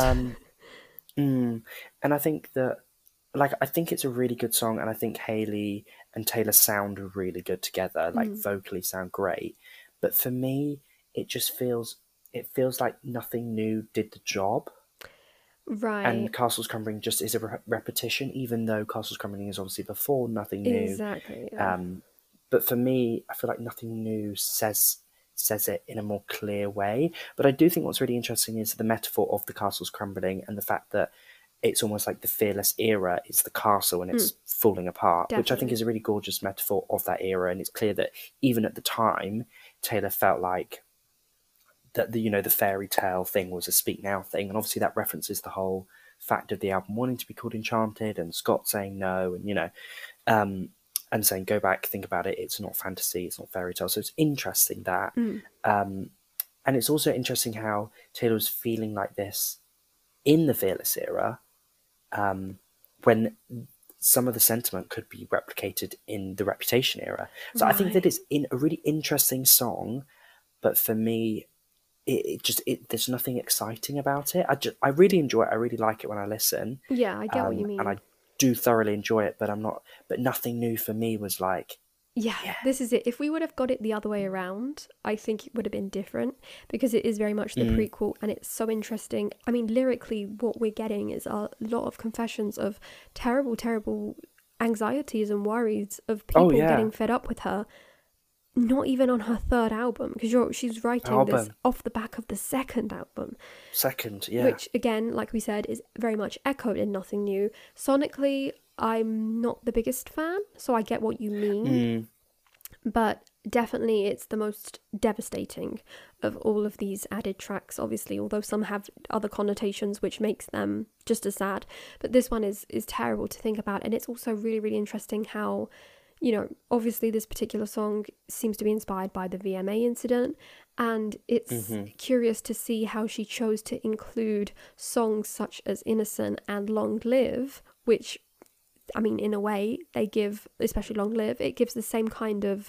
And I think that, like, I think it's a really good song, and I think Hayley and Taylor sound really good together, like vocally sound great. But for me, it feels like Nothing New did the job. Right. And Castles Crumbling just is a repetition, even though Castles Crumbling is obviously before Nothing New. Exactly. Yeah. But for me, I feel like Nothing New says it in a more clear way. But I do think what's really interesting is the metaphor of the Castles Crumbling, and the fact that it's almost like the Fearless era is the castle and it's falling apart, which I think is a really gorgeous metaphor of that era. And it's clear that even at the time, Taylor felt like that the fairy tale thing was a Speak Now thing. And obviously that references the whole fact of the album wanting to be called Enchanted, and Scott saying no, and, and saying, go back, think about it, it's not fantasy, it's not fairy tale. So it's interesting that. And it's also interesting how Taylor was feeling like this in the Fearless era, when some of the sentiment could be replicated in the Reputation era. So I think that it's in a really interesting song, but for me, there's nothing exciting about it. I really enjoy it. I really like it when I listen. Yeah, I get what you mean. And I do thoroughly enjoy it, but Nothing New for me was like, yeah, this is it. If we would have got it the other way around, I think it would have been different, because it is very much the prequel, and it's so interesting. I mean, lyrically, what we're getting is a lot of confessions of terrible, terrible anxieties and worries of people getting fed up with her. Not even on her third album, because she's writing this off the back of the second album. Second, yeah. Which, again, like we said, is very much echoed in Nothing New. Sonically, I'm not the biggest fan, so I get what you mean. Mm. But definitely it's the most devastating of all of these added tracks, obviously, although some have other connotations which makes them just as sad. But this one is terrible to think about, and it's also really, really interesting how, you know, obviously this particular song seems to be inspired by the VMA incident, and it's curious to see how she chose to include songs such as Innocent and Long Live, which, I mean, in a way, they give, especially Long Live, it gives the same kind of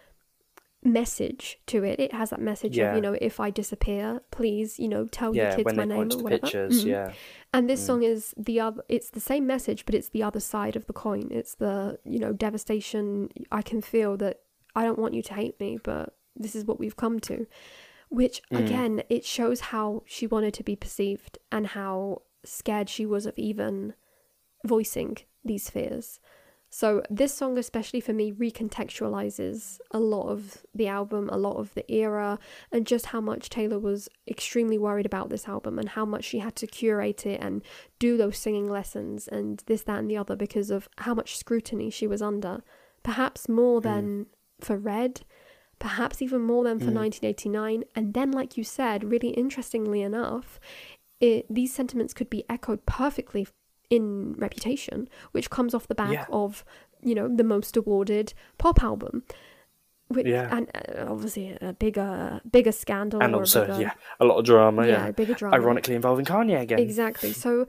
message to it. It has that message of, you know, if I disappear, please, you know, tell your kids my name or whatever. Pictures, And this song is the other, it's the same message, but it's the other side of the coin. It's the, you know, devastation. I can feel that I don't want you to hate me, but this is what we've come to. Which, again, it shows how she wanted to be perceived and how scared she was of even voicing these fears. So this song, especially for me, recontextualizes a lot of the album, a lot of the era, and just how much Taylor was extremely worried about this album and how much she had to curate it and do those singing lessons and this, that, and the other because of how much scrutiny she was under. Perhaps more than for Red, perhaps even more than for 1989. And then, like you said, really interestingly enough, these sentiments could be echoed perfectly in Reputation, which comes off the back of, you know, the most awarded pop album, which, and obviously a bigger scandal, and also a lot of drama, bigger drama, ironically involving Kanye again. Exactly. So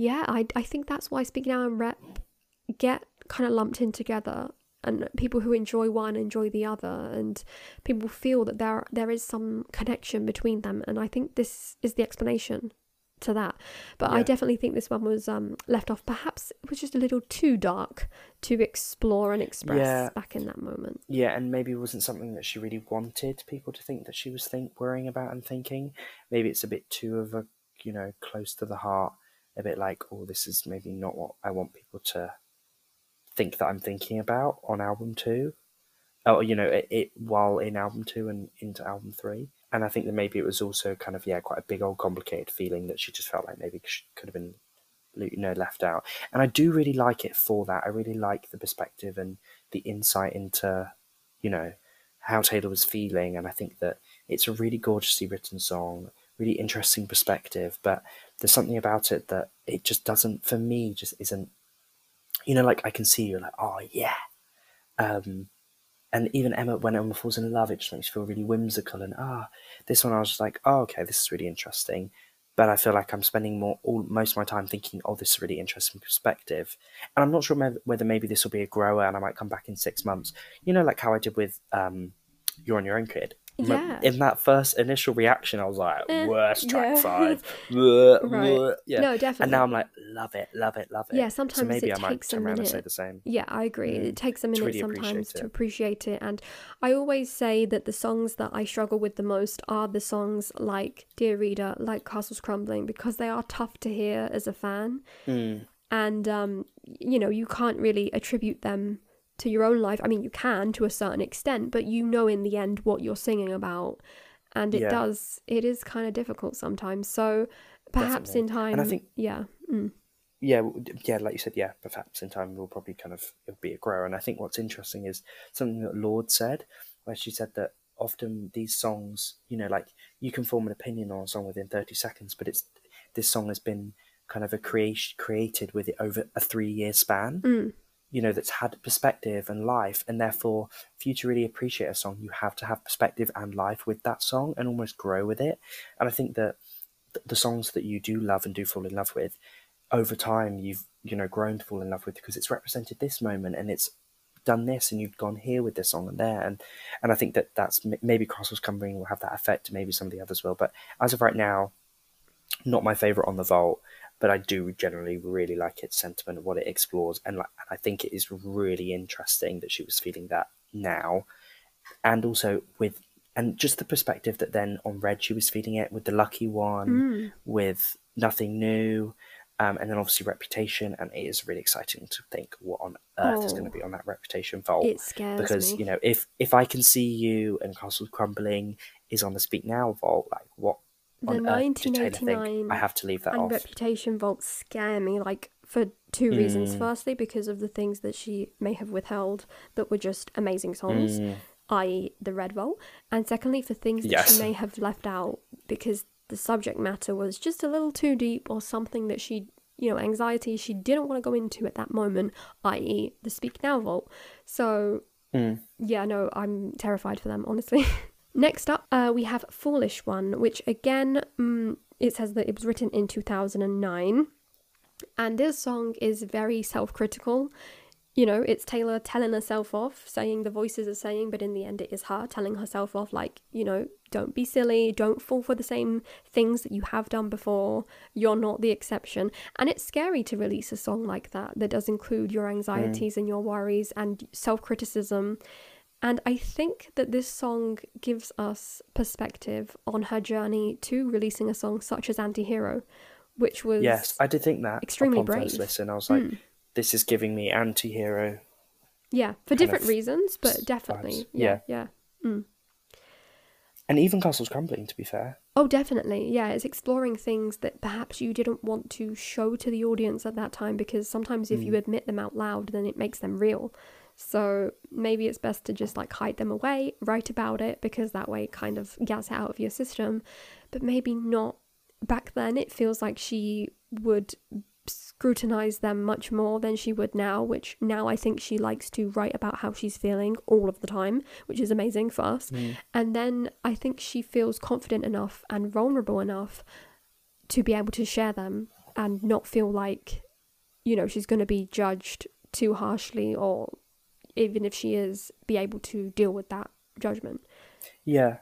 I think that's why Speak Now and Rep get kind of lumped in together, and people who enjoy one enjoy the other, and people feel that there is some connection between them, and I think this is the explanation to that. But I definitely think this one was left off. Perhaps it was just a little too dark to explore and express back in that moment. Yeah, and maybe it wasn't something that she really wanted people to think that she was worrying about and thinking. Maybe it's a bit too of a, you know, close to the heart, a bit like, oh, this is maybe not what I want people to think that I'm thinking about on album 2. Oh, you know, it while in album 2 and into album 3. And I think that maybe it was also kind of, quite a big old complicated feeling that she just felt like maybe she could have been, you know, left out. And I do really like it for that. I really like the perspective and the insight into, you know, how Taylor was feeling. And I think that it's a really gorgeously written song, really interesting perspective. But there's something about it that it just doesn't, for me, just isn't, you know, like I can see you're like, oh, yeah. And even when Emma Falls in Love, it just makes you feel really whimsical. And this one I was just like, oh, okay, this is really interesting. But I feel like I'm spending most of my time thinking, oh, this is a really interesting perspective. And I'm not sure whether maybe this will be a grower and I might come back in 6 months. You know, like how I did with You're on Your Own, Kid. Yeah. In that first initial reaction, I was like, worst track 5. Right. Yeah. No, definitely. And now I'm like, love it, love it, love it. Yeah, sometimes so maybe it I might takes turn a around minute. and say the same. Yeah, I agree. It takes a minute really sometimes to appreciate it. And I always say that the songs that I struggle with the most are the songs like Dear Reader, like Castles Crumbling, because they are tough to hear as a fan. And, you know, you can't really attribute them to your own life. I mean, you can to a certain extent, but you know in the end what you're singing about. And it is kind of difficult sometimes. So perhaps Definitely. in time, and I think, yeah, like you said, perhaps in time we'll probably it'll be a grower. And I think what's interesting is something that Lorde said, where she said that often these songs, you know, like you can form an opinion on a song within 30 seconds, but this song has been kind of created with it over a 3-year span. You know, that's had perspective and life, and therefore, for you to really appreciate a song, you have to have perspective and life with that song and almost grow with it. And I think that the songs that you do love and do fall in love with, over time, you've, you know, grown to fall in love with because it's represented this moment and it's done this and you've gone here with this song and there. And I think that's maybe Castles Crumbling will have that effect, maybe some of the others will. But as of right now, not my favourite on the Vault. But I do generally really like its sentiment, what it explores, and I think it is really interesting that she was feeling that now, and also and just the perspective that then on Red she was feeling it with The Lucky One, with Nothing New, and then obviously Reputation, and it is really exciting to think what on earth is going to be on that Reputation Vault. It scares because me. You know, if I Can See You and Castles Crumbling is on the Speak Now Vault, like what? The 1989 I have to leave that and off. Reputation Vault scare me. Like, for two reasons. Firstly, because of the things that she may have withheld that were just amazing songs, i.e. the Red Vault. And secondly, for things that she may have left out because the subject matter was just a little too deep, or something that she, anxiety she didn't want to go into at that moment, i.e. the Speak Now Vault. So, yeah, no, I'm terrified for them, honestly. Next up, we have Foolish One, which again, it says that it was written in 2009. And this song is very self-critical. It's Taylor telling herself off, saying the voices are saying, but in the end it is her telling herself off, like, don't be silly, don't fall for the same things that you have done before, you're not the exception. And it's scary to release a song like that does include your anxieties and your worries and self-criticism. And I think that this song gives us perspective on her journey to releasing a song such as Anti-Hero, which was yes, I did think that extremely upon brave. First listen. I was like, this is giving me Anti-Hero. Yeah, for different reasons, but definitely. Yeah. And even Castles Crumbling, to be fair. Oh, definitely. Yeah, it's exploring things that perhaps you didn't want to show to the audience at that time, because sometimes if you admit them out loud, then it makes them real. So maybe it's best to just like hide them away, write about it, because that way it kind of gets it out of your system. But maybe not. Back then it feels like she would scrutinize them much more than she would now, which now I think she likes to write about how she's feeling all of the time, which is amazing for us. And then I think she feels confident enough and vulnerable enough to be able to share them and not feel like, she's going to be judged too harshly, or even if she is, be able to deal with that judgment. Yeah.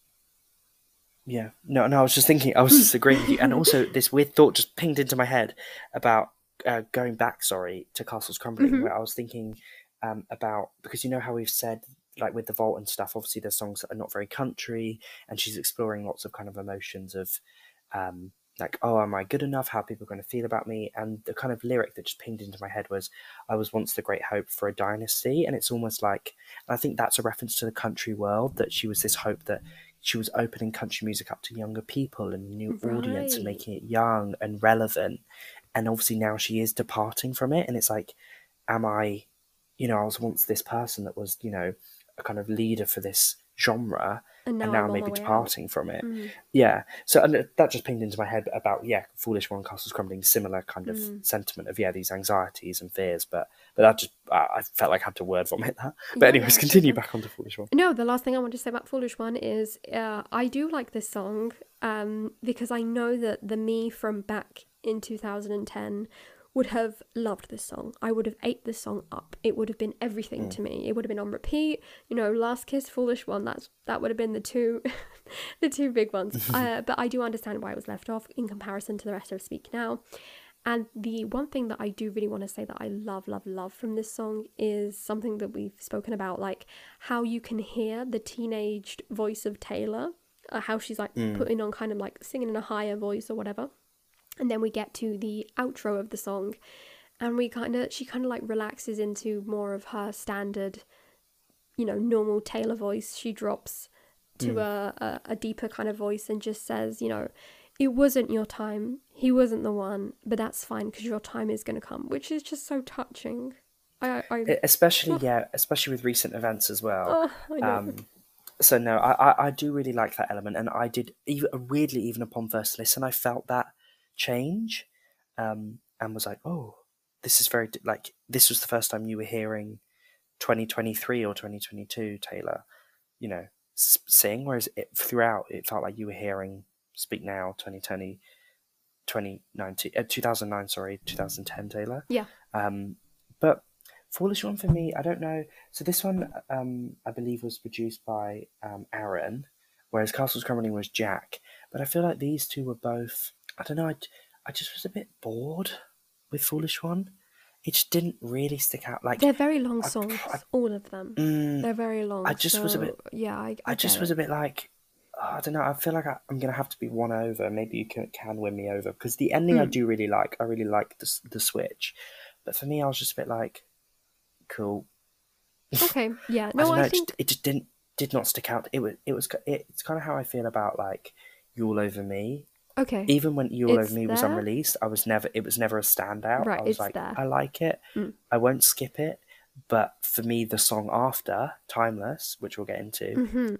No, I was just agreeing with you. And also this weird thought just pinged into my head about going back, to Castles Crumbling, where I was thinking about, because how we've said, like with the Vault and stuff, obviously there's songs that are not very country, and she's exploring lots of kind of emotions of like, oh, am I good enough? How are people going to feel about me? And the kind of lyric that just pinged into my head was, I was once the great hope for a dynasty. And it's almost like, and I think that's a reference to the country world, that she was this hope that she was opening country music up to younger people and a new audience and making it young and relevant. And obviously now she is departing from it. And it's like, am I, I was once this person that was, a kind of leader for this genre, and now I'm maybe departing from it. Yeah. So and that just pinged into my head about, Foolish One, Castles Crumbling, similar kind of sentiment of, these anxieties and fears. But that just, I felt like I had to word vomit that. But anyways, continue back onto Foolish One. No, the last thing I want to say about Foolish One is I do like this song because I know that the me from back in 2010 would have loved this song. I would have ate this song up. It would have been everything to me. It would have been on repeat. Last Kiss, Foolish One. That would have been the two big ones. But I do understand why it was left off in comparison to the rest of Speak Now. And the one thing that I do really want to say that I love, love, love from this song is something that we've spoken about, like how you can hear the teenaged voice of Taylor, how she's like putting on kind of like singing in a higher voice or whatever. And then we get to the outro of the song, and she kind of like relaxes into more of her standard, normal Taylor voice. She drops to a deeper kind of voice and just says, it wasn't your time. He wasn't the one, but that's fine because your time is going to come, which is just so touching. Especially with recent events as well. I know. So no, I do really like that element, and I did even upon first listen, I felt that change, and was like, oh, this is very like, this was the first time you were hearing 2023 or 2022 Taylor, sing, whereas throughout it felt like you were hearing Speak Now 2020, 2010 Taylor. Yeah. But Foolish One for me, I don't know. So this one, I believe was produced by Aaron, whereas Castles Crumbling was Jack. But I feel like these two were both, I don't know, I just was a bit bored with Foolish One. It just didn't really stick out. Like, they're very long songs, all of them. They're very long. I just was a bit. Yeah, I just was a bit like, I don't know. I feel like I'm gonna have to be won over. Maybe you can win me over, because the ending I do really like. I really like the switch, but for me, I was just a bit like, cool. Okay. Yeah. No, I think it just did not stick out. It's kind of how I feel about like You All Over Me. Okay. Even when You All It's Over Me was there. unreleased, it was never a standout. Right, I was it's like, there. I like it. Mm. I won't skip it. But for me, the song after, Timeless, which we'll get into,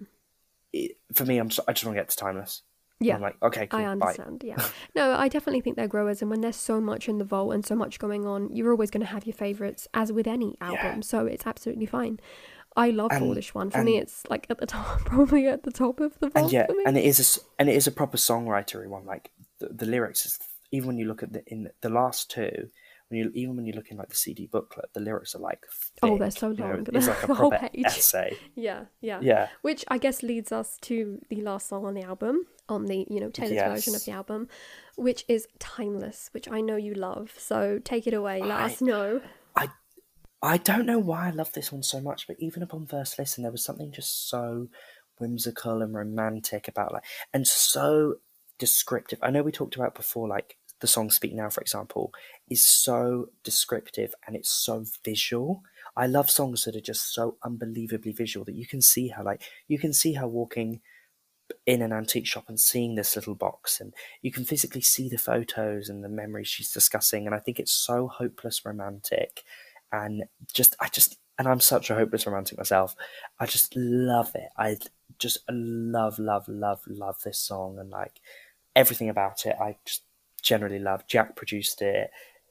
for me, I just want to get to Timeless. Yeah. I'm like, okay, cool, I understand, yeah. No, I definitely think they're growers, and when there's so much in the vault and so much going on, you're always going to have your favourites, as with any album, so it's absolutely fine. I love Foolish One. For me, it's like at the top, probably at the top of the vault for me. And it is a proper songwritery one. Like the lyrics, is, even when you look at in the last two, when you look in like the CD booklet, the lyrics are like thick, oh, they're so long. It's like a whole proper page. essay. Yeah. Which I guess leads us to the last song on the album, on the Taylor's version of the album, which is Timeless, which I know you love. So take it away. Let us know. I don't know why I love this one so much, but even upon first listen, there was something just so whimsical and romantic about and so descriptive. I know we talked about before, like the song Speak Now, for example, is so descriptive and it's so visual. I love songs that are just so unbelievably visual that you can see her walking in an antique shop and seeing this little box, and you can physically see the photos and the memories she's discussing. And I think it's so hopeless romantic. And and I'm such a hopeless romantic myself. I just love it. I just love this song, and like everything about it. I just generally love. Jack produced it.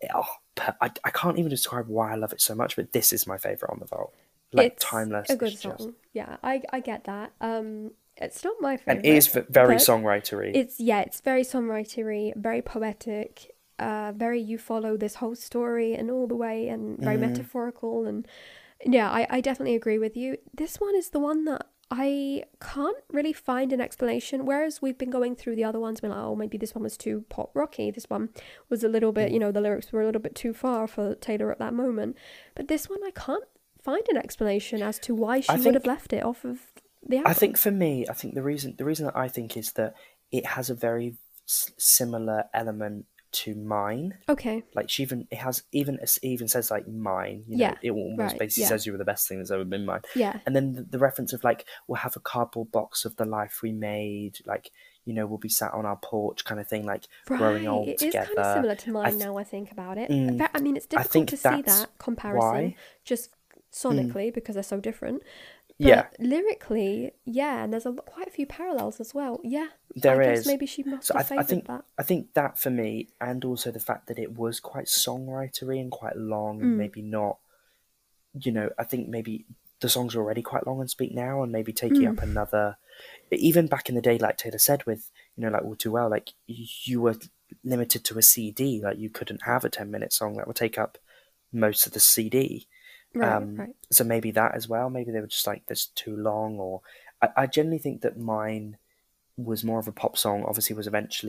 I can't even describe why I love it so much, but this is my favorite on the vault. Like it's Timeless, a good song. Yeah, I get that. It's not my favorite, and it is very songwritery. It's very songwritery, very poetic. Very you follow this whole story and all the way, and very metaphorical, and yeah, I definitely agree with you. This one is the one that I can't really find an explanation, whereas we've been going through the other ones, we're like, oh, maybe this one was too pop rocky, this one was a little bit, the lyrics were a little bit too far for Taylor at that moment, but this one I can't find an explanation as to why she would have left it off of the album. I think for me, the reason that I think is that it has a very similar element to Mine. Okay. Like she even says like Mine. It almost basically says you were the best thing that's ever been mine. Yeah. And then the reference of like, we'll have a cardboard box of the life we made. Like, we'll be sat on our porch, kind of thing. Like growing old together. It is kind of similar to Mine now I think about it. I mean, it's difficult to see that comparison just sonically because they're so different. But lyrically, and there's quite a few parallels as well. Yeah, there I is. guess maybe she must have favoured that. I think that for me, and also the fact that it was quite songwritery and quite long, and maybe not. I think maybe the songs are already quite long on Speak Now, and maybe taking up another. Even back in the day, like Taylor said, with like All Too Well, like you were limited to a CD. Like you couldn't have a 10-minute song that would take up most of the CD. Right. So maybe that as well. Maybe they were just like, this too long. Or I generally think that Mine was more of a pop song. Obviously,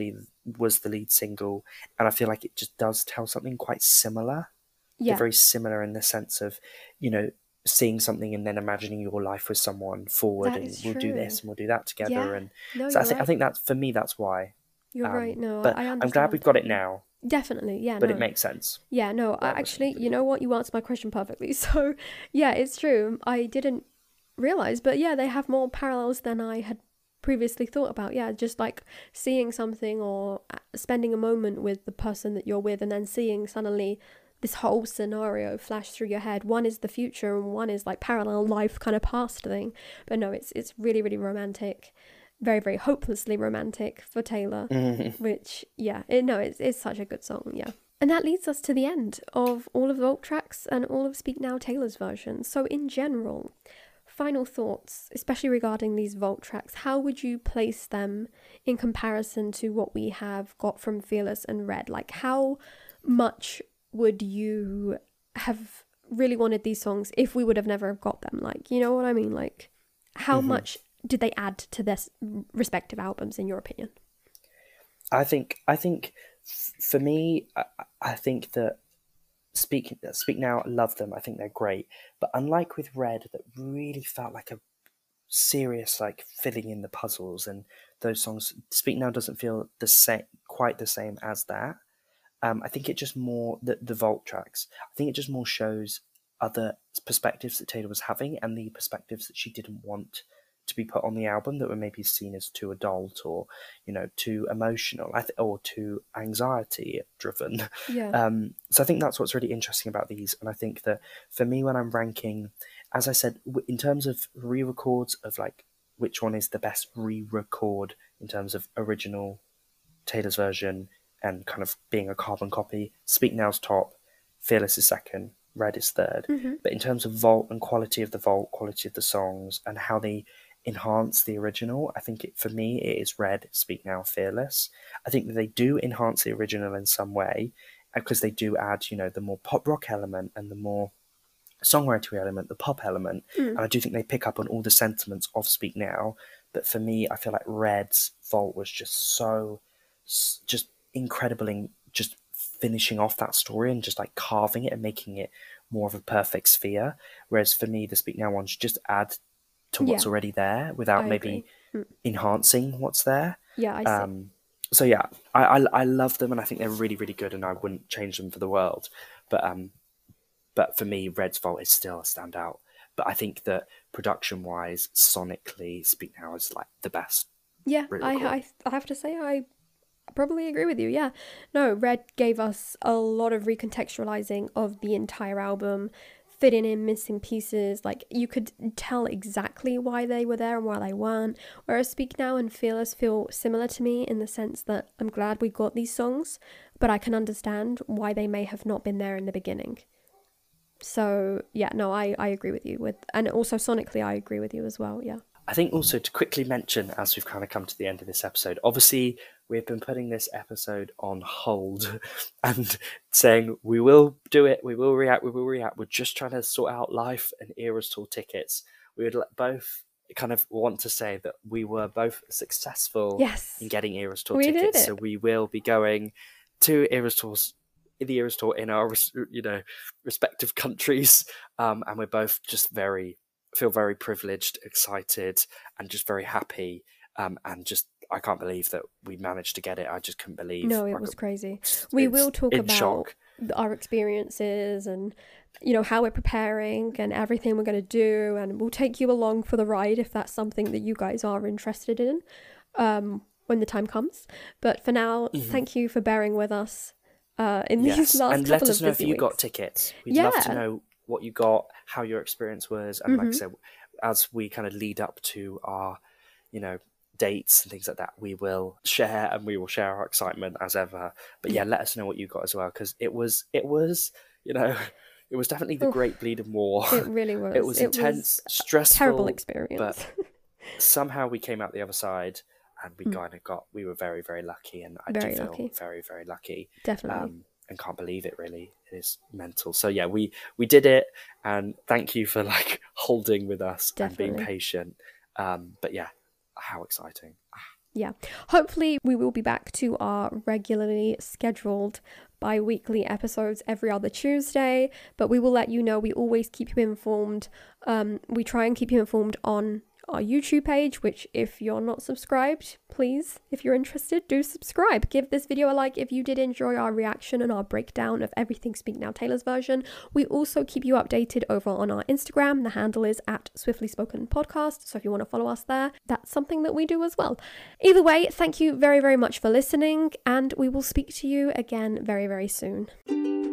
was the lead single, and I feel like it just does tell something quite similar. Yeah, they're very similar in the sense of, seeing something and then imagining your life with someone forward, and we'll do this and we'll do that together. And so I think that's, for me, that's why. You're right. No, but I understand. I'm glad we've got it now. Definitely, yeah. But it makes sense. Yeah, no, actually, you know what? You answered my question perfectly. So, yeah, it's true. I didn't realize, but yeah, they have more parallels than I had previously thought about. Yeah, just like seeing something or spending a moment with the person that you're with, and then seeing suddenly this whole scenario flash through your head. One is the future, and one is like parallel life kind of past thing. But no, it's really, really romantic. Very, very hopelessly romantic for Taylor, which, it's such a good song, yeah. And that leads us to the end of all of the Vault tracks and all of Speak Now Taylor's version. So in general, final thoughts, especially regarding these Vault tracks, how would you place them in comparison to what we have got from Fearless and Red? Like, how much would you have really wanted these songs if we would have never got them? Like, you know what I mean? Like, how much did they add to their respective albums, in your opinion? I think for me, I think that Speak Now, I love them. I think they're great. But unlike with Red, that really felt like a serious, like, filling in the puzzles, and those songs, Speak Now doesn't feel quite the same as that. I think it just more, the Vault tracks, I think it just more shows other perspectives that Taylor was having, and the perspectives that she didn't want to be put on the album that were maybe seen as too adult or, you know, too emotional or too anxiety driven. Yeah. So I think that's what's really interesting about these. And I think that for me, when I'm ranking, as I said, in terms of re-records of like which one is the best re-record in terms of original Taylor's version and kind of being a carbon copy, Speak Now's top, Fearless is second, Red is third. Mm-hmm. But in terms of vault and quality of the vault, quality of the songs, and how they enhance the original, I think for me it is Red, Speak Now, Fearless. I think that they do enhance the original in some way because they do add, you know, the more pop rock element and the more songwriting element, the pop element, and I do think they pick up on all the sentiments of Speak Now. But for me, I feel like Red's vault was just incredible in just finishing off that story and just like carving it and making it more of a perfect sphere. Whereas for me, the Speak Now ones just add to what's already there without maybe enhancing what's there. Yeah, I see. So yeah, I love them and I think they're really, really good and I wouldn't change them for the world. But for me, Red's Vault is still a standout. But I think that production-wise, sonically, Speak Now is like the best. Yeah, I have to say I probably agree with you. Yeah, no, Red gave us a lot of recontextualizing of the entire album, fitting in missing pieces. Like you could tell exactly why they were there and why they weren't. Whereas Speak Now and Fearless feel similar to me in the sense that I'm glad we got these songs, but I can understand why they may have not been there in the beginning. So yeah, no, I agree with you and also sonically I agree with you as well. Yeah, I think also to quickly mention, as we've kind of come to the end of this episode, obviously we've been putting this episode on hold and saying we will do it, we will react. We're just trying to sort out Life and Eras Tour tickets. We would both kind of want to say that we were both successful in getting Eras Tour tickets, so we will be going to Eras Tours. The Eras Tour in our, you know, respective countries, and we're both just feel very privileged, excited, and just very happy, and just I can't believe that we managed to get it. I just couldn't believe. No, it was crazy. We will talk about our experiences and, you know, how we're preparing and everything we're going to do, and we'll take you along for the ride if that's something that you guys are interested in, when the time comes. But for now, thank you for bearing with us. In these last and let us know if you got tickets. We'd love to know what you got, how your experience was, and like I said, as we kind of lead up to our, you know, dates and things like that, we will share our excitement as ever. But yeah, let us know what you got as well, because it was, you know, it was definitely the Great Bleeding War. It really was. It was intense, stressful, terrible experience. But somehow we came out the other side. And we were very, very lucky, and I do feel very, very lucky. Definitely. And can't believe it, really. It is mental. So yeah, we did it, and thank you for like holding with us and being patient. But yeah, how exciting. Yeah. Hopefully we will be back to our regularly scheduled bi-weekly episodes every other Tuesday, but we will let you know. We always keep you informed. We try and keep you informed on our YouTube page, which if you're not subscribed, please, if you're interested, do subscribe. Give this video a like if you did enjoy our reaction and our breakdown of everything Speak Now Taylor's version. We also keep you updated over on our Instagram. The handle is @SwiftlySpokenPodcast, so if you want to follow us there, that's something that we do as well. Either way, thank you very, very much for listening, and we will speak to you again very, very soon.